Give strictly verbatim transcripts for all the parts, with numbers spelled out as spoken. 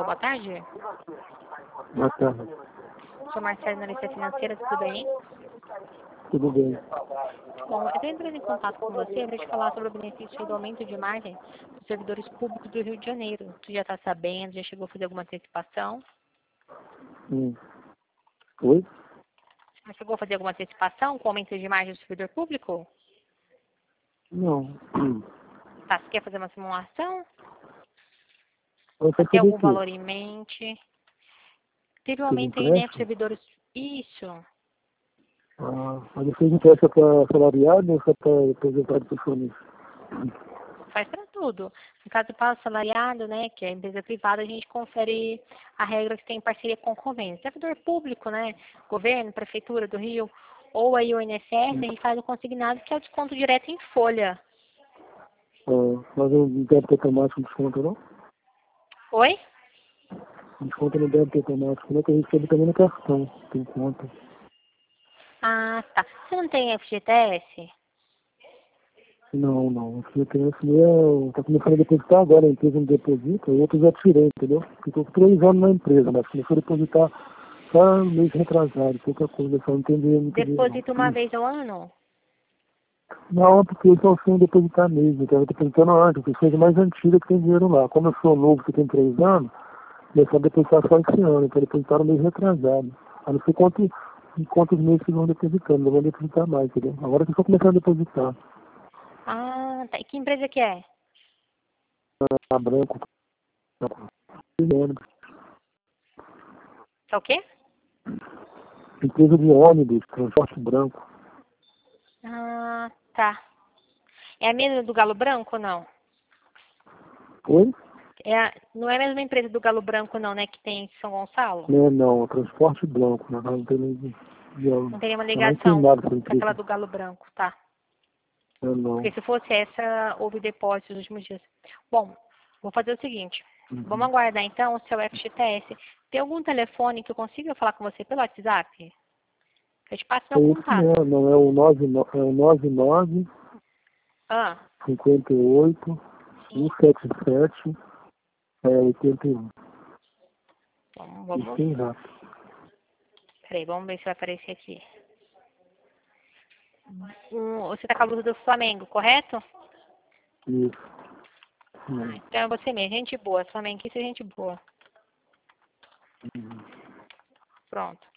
boa tarde. Boa tarde. Sou Marcelo, analista financeira, tudo bem? Tudo bem. Bom, eu estou entrando em contato com você para te falar sobre o benefício do aumento de margem dos servidores públicos do Rio de Janeiro. Tu já está sabendo, já chegou a fazer alguma antecipação? Hum. Oi? Já chegou a fazer alguma antecipação com o aumento de margem do servidor público? Não. Hum. Tá, você quer fazer uma simulação? Eu quero Tem saber algum o quê? valor em mente? Teve um Fez aumento aí, né, dos empréstimo? servidores... Isso. Ah, mas você empréstimo para salariado ou só para aposentado pessoalmente? Faz para tudo. No caso do pago salariado, né, que é empresa privada, a gente confere a regra que tem parceria com o convênio. Servidor público, né, governo, prefeitura do Rio, ou aí o I N S S, a gente faz o consignado, que é o desconto direto em folha. Ah, mas o débito automático não desconta, não? Oi? Desconta no débito automático, né? Que a gente recebe também no cartão, tem conta. Ah, tá. Você não tem F G T S? Não, não. Aqui eu tenho esse meu. Tá começando a depositar agora, a empresa me deposita, o outro já tirei, entendeu? Porque eu tô três anos na empresa, mas começou a depositar só mês retrasado, pouca coisa, só não entendi muito bem, não. Deposita uma vez ao ano? Não, porque eu estou sem depositar mesmo, eu estava depositando antes, porque coisa mais antiga que tem dinheiro lá. Como eu sou novo, que tem três anos, eu só depositar só esse ano, então depositar no mês retrasado. A não sei quanto, quantos meses que vão depositando, não vão depositar mais, entendeu? Agora que eu estou começando a depositar. Ah, tá. E que empresa que é? Tá branco, ônibus. Tá o quê? Empresa de ônibus, transporte branco. Ah, tá. É a mesma do Galo Branco ou não? Oi? É a, não é a mesma empresa do Galo Branco, não, né? Que tem em São Gonçalo? Não, não, transporte branco, não, não tem nem de, de, Não tem nenhuma eu nem ligação tem nada essa com aquela empresa. do Galo Branco, tá? Eu não. Porque se fosse essa, houve depósito nos últimos dias. Bom, vou fazer o seguinte. Uhum. Vamos aguardar, então, o seu F G T S. Tem algum telefone que eu consiga falar com você pelo WhatsApp? Eu te passo É meu esse contato. mesmo, não é o nove nove, é o nove nove Ah, cinquenta e oito sim. cento e setenta e sete é oitenta e um. Então, Isso vamos... tem rápido. Peraí, vamos ver se vai aparecer aqui. Hum, você tá com a blusa do Flamengo, correto? Isso. Ah, Hum. então é você mesmo. Gente boa. Flamenguista é gente boa. Hum. Pronto.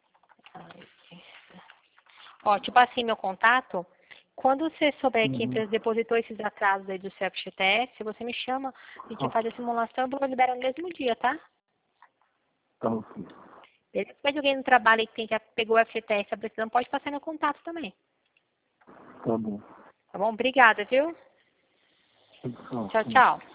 Ó, te passei meu contato. Quando você souber que a Uhum. empresa depositou esses atrasos aí do seu F G T S, você me chama, a gente Ah, faz a simulação e eu libero no mesmo dia, tá? tá ok. Beleza? Se tiver alguém no trabalho aí que tem, já pegou o F G T S, tá precisando, pode passar meu contato também. Tá bom. Tá bom? Obrigada, viu? Tchau. Tchau, tchau.